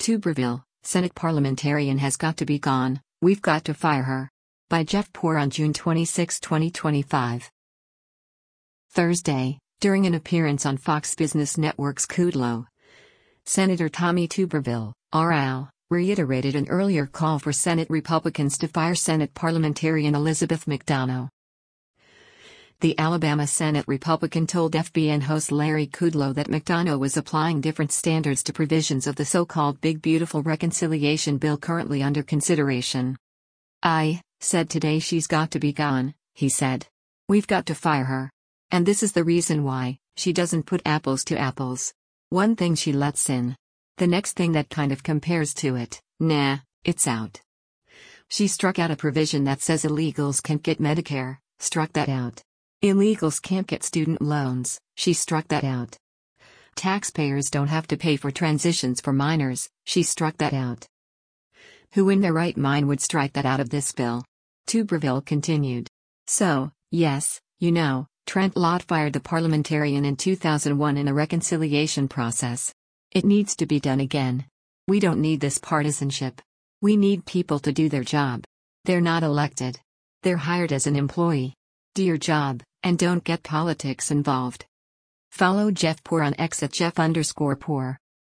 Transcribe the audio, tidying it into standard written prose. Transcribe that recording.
Tuberville, Senate parliamentarian has got to be gone, we've got to fire her. By Jeff Poor on June 26, 2025. Thursday, during an appearance on Fox Business Network's Kudlow, Senator Tommy Tuberville, RL, reiterated an earlier call for Senate Republicans to fire Senate parliamentarian Elizabeth McDonough. The Alabama Senate Republican told FBN host Larry Kudlow that McDonough was applying different standards to provisions of the so-called Big Beautiful Reconciliation Bill currently under consideration. "I said today she's got to be gone," he said. "We've got to fire her. And this is the reason why. She doesn't put apples to apples. One thing she lets in. The next thing that kind of compares to it, nah, it's out. She struck out a provision that says illegals can't get Medicare, struck that out. Illegals can't get student loans, she struck that out. Taxpayers don't have to pay for transitions for minors, she struck that out. Who in their right mind would strike that out of this bill?" Tuberville continued. "So, yes, Trent Lott fired the parliamentarian in 2001 in a reconciliation process. It needs to be done again. We don't need this partisanship. We need people to do their job. They're not elected. They're hired as an employee. Do your job, and don't get politics involved." Follow Jeff Poor on X at Jeff_Poor.